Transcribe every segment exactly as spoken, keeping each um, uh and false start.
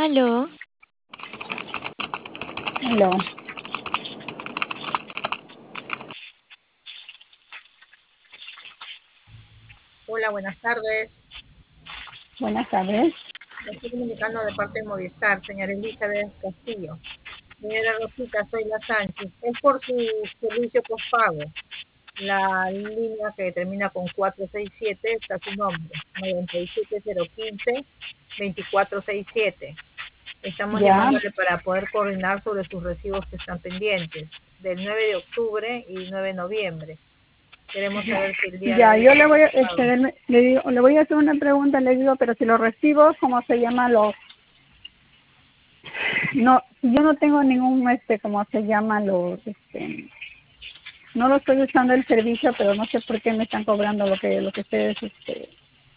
Aló, Aló, Hola, buenas tardes. buenas tardes. Me estoy comunicando de parte de Movistar, señora Elizabeth Castillo. Señora Rosita, soy la Sánchez. Es por su servicio postpago. La línea que termina con cuatro seis siete está su nombre, noventa y siete cero quince veinticuatro sesenta y siete. Estamos Ya, llamándole para poder coordinar sobre sus recibos que están pendientes del nueve de octubre y nueve de noviembre. Queremos saber si el día de ya, hoy yo le voy a, está este, pago. le, le digo, le voy a hacer una pregunta, le digo, pero si los recibos, ¿cómo se llama? Los, no, yo no tengo ningún, este, ¿cómo se llama? Los, este, no lo estoy usando el servicio, pero no sé por qué me están cobrando lo que, lo que ustedes, este,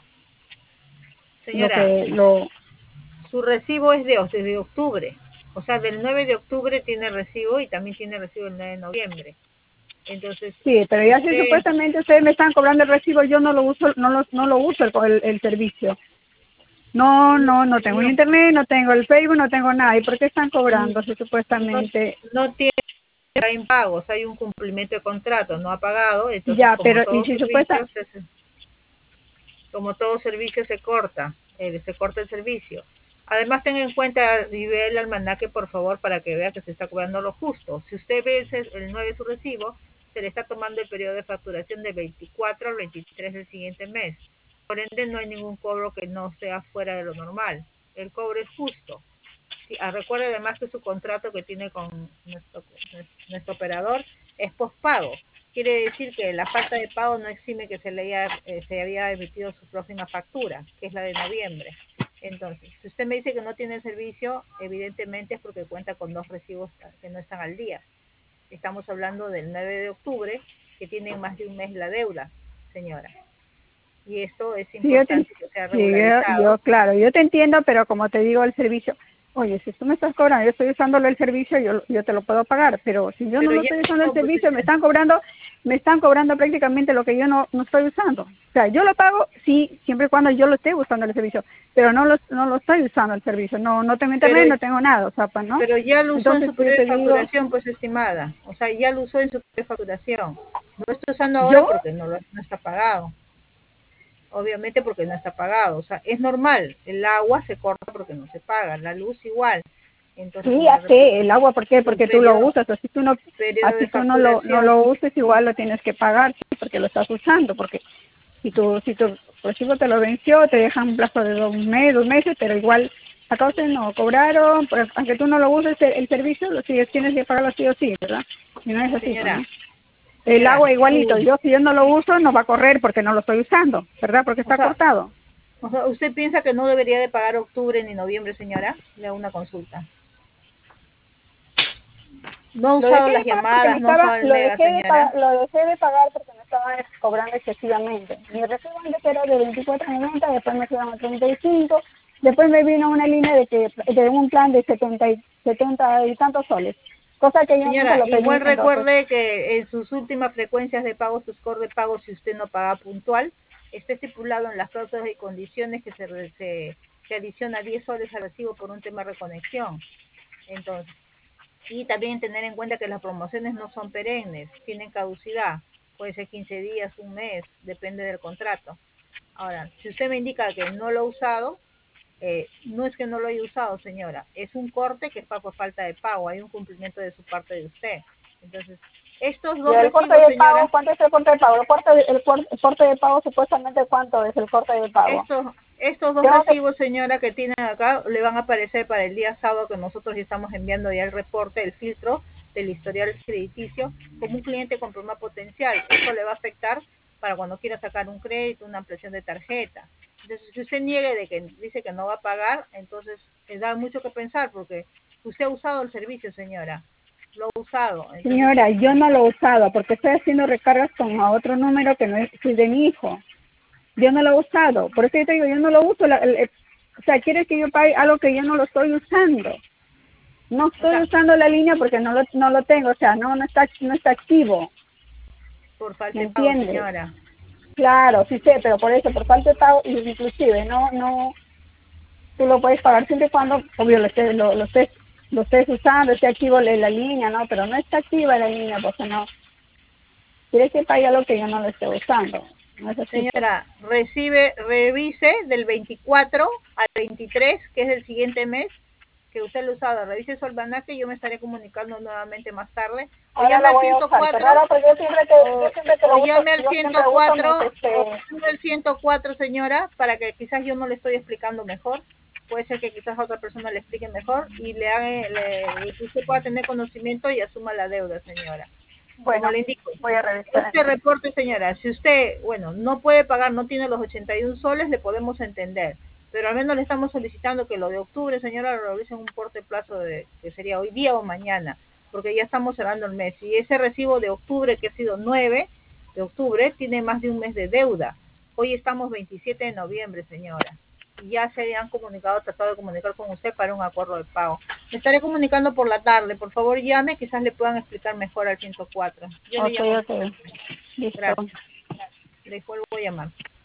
lo Señora, que, lo, su recibo es de, desde octubre. O sea, del nueve de octubre tiene recibo y también tiene recibo el nueve de noviembre. Entonces, sí, pero ya si usted, supuestamente ustedes me están cobrando el recibo, yo no lo uso, no lo, no lo uso el, el, el servicio. No, no, no, no tengo el no, internet, no tengo el Facebook, no tengo nada. ¿Y por qué están cobrando si no, supuestamente? no tiene impagos, hay un cumplimiento de contrato, no ha pagado, entonces Ya, como pero y todo si supuesta, servicio, se, como todo servicio se corta, eh, se corta el servicio. Además, tenga en cuenta y ve el almanaque, por favor, para que vea que se está cobrando lo justo. Si usted ve ese- el nueve de su recibo, se le está tomando el periodo de facturación del veinticuatro al veintitrés del siguiente mes. Por ende, no hay ningún cobro que no sea fuera de lo normal. El cobro es justo. Sí, ah, recuerde además que su contrato que tiene con nuestro, nuestro operador es postpago. Quiere decir que la falta de pago no exime que se le haya, eh, se había emitido su próxima factura, que es la de noviembre. Entonces, si usted me dice que no tiene servicio, evidentemente es porque cuenta con dos recibos que no están al día. Estamos hablando del nueve de octubre, que tiene más de un mes la deuda, señora. Y esto es sí, yo te, importante que sea sí, yo, yo, regularizado. claro, yo te entiendo, pero como te digo, el servicio, oye, si tú me estás cobrando, yo estoy usándolo el servicio, yo, yo te lo puedo pagar, pero si yo no Pero lo ya estoy usando el no, pues servicio, me señora. están cobrando, me están cobrando prácticamente lo que yo no, no estoy usando. O sea, yo lo pago, sí, siempre y cuando yo lo esté usando el servicio, pero no lo, no lo estoy usando el servicio, no, no tengo Pero internet, no tengo nada, o sea, pues, ¿no? Pero ya lo usó en Entonces, su yo periodo de te digo, facturación, pues estimada. O sea, ya lo usó en su periodo de facturación. No lo está usando ahora yo, porque no, lo- no está pagado. Obviamente porque no está pagado. O sea, es normal. El agua se corta porque no se paga. La luz igual. Entonces, sí, como le ya repito, sé, el agua, ¿por qué? su Porque tú lo periodo, usas, así tú no, periodo así de tú no lo, no facturación, lo uses, igual lo tienes que pagar, sí, porque lo estás usando, porque si tu, si tu recibo te lo venció, te dejan un plazo de dos meses, dos meses, pero igual, a causa no cobraron, pero aunque tú no lo uses el, el servicio, lo sigues, tienes que pagarlo sí o sí, ¿verdad? Y no es así, pues, señora, ¿no? El señora, agua igualito, su, yo si yo no lo uso, no va a correr porque no lo estoy usando, ¿verdad? Porque o está sea, cortado. o sea, ¿usted piensa que no debería de pagar octubre ni noviembre, señora? Le hago una consulta. No ha Lo usado dejé de las pagar porque me llamadas, no ha estaba, usado el lo mega, dejé de pagar, señora. lo dejé de pagar porque me estaban cobrando excesivamente. Mi recibo antes era de veinticuatro noventa, después me subieron a treinta y cinco, después me vino una línea de que de un plan de setenta y, setenta y tantos soles, cosa que yo nunca Señora, lo pedí, igual entonces, recuerde que en sus últimas frecuencias de pago, su score de pago, si usted no paga puntual, está estipulado en las cláusulas y condiciones que se, re- se, se adiciona diez soles al recibo por un tema de reconexión. Entonces, y también tener en cuenta que las promociones no son perennes, tienen caducidad. Puede ser quince días, un mes, depende del contrato. Ahora, si usted me indica que no lo ha usado, eh, no es que no lo haya usado, señora, es un corte que es por falta de pago, hay un cumplimiento de su parte de usted. Entonces, estos y dos el corte recibos, de pago, señora, ¿cuánto es el corte de pago? El corte, de- el, cuor- el corte de pago supuestamente cuánto es el corte de pago. estos, estos dos Tengo que, recibos, señora, que tienen acá, le van a aparecer para el día sábado que nosotros ya estamos enviando ya el reporte, el filtro del historial crediticio, como un cliente con problema potencial. Esto le va a afectar para cuando quiera sacar un crédito, una ampliación de tarjeta. Entonces, que usted niegue de que dice que no va a pagar, entonces le da mucho que pensar porque usted ha usado el servicio, señora, lo ha usado. Entonces, señora, yo no lo he usado porque estoy haciendo recargas con a otro número que no es, que es de mi hijo. Yo no lo he usado, por eso yo te digo, yo no lo uso, la- el- el- o sea, quieres que yo pague algo que yo no lo estoy usando. No o estoy sea, usando la línea porque no lo, no lo tengo, o sea, no, no está, no está activo, por falta ¿me de pago, entiendes? señora. Claro, sí sé, pero por eso, por falta de pago, inclusive, no, no, tú lo puedes pagar siempre y cuando, obvio, lo estés, lo, lo estés, lo estés usando, esté activo la, la línea, ¿no? Pero no está activa la línea, porque no, quiere que pague algo que yo no lo esté usando. No es así, pues. Señora, recibe, revise del veinticuatro al veintitrés, que es el siguiente mes, que usted lo ha usado. Revise su almanaque y yo me estaré comunicando nuevamente más tarde. O Ahora llame la al voy a usar, pero ciento cuatro, ahora, pues yo siempre que, yo o, siempre que o lo uso, llame al yo siempre uso mis, ciento cuatro, o este, llame al ciento cuatro, señora, para que quizás yo no le estoy explicando mejor. Puede ser que quizás a otra persona le explique mejor y le haga, le, y usted pueda tener conocimiento y asuma la deuda, señora. Como bueno, le indico, voy a revisar este entonces. reporte, señora, si usted, bueno, no puede pagar, no tiene los ochenta y uno soles, le podemos entender, pero al menos le estamos solicitando que lo de octubre, señora, lo realice en un corte plazo de, que sería hoy día o mañana, porque ya estamos cerrando el mes, y ese recibo de octubre, que ha sido nueve de octubre, tiene más de un mes de deuda. Hoy estamos veintisiete de noviembre, señora, y ya se han comunicado, tratado de comunicar con usted para un acuerdo de pago. Me estaré comunicando por la tarde, por favor llame, quizás le puedan explicar mejor al ciento cuatro. Yo le Ok, llamo. ok, listo. Gracias. Les vuelvo a llamar.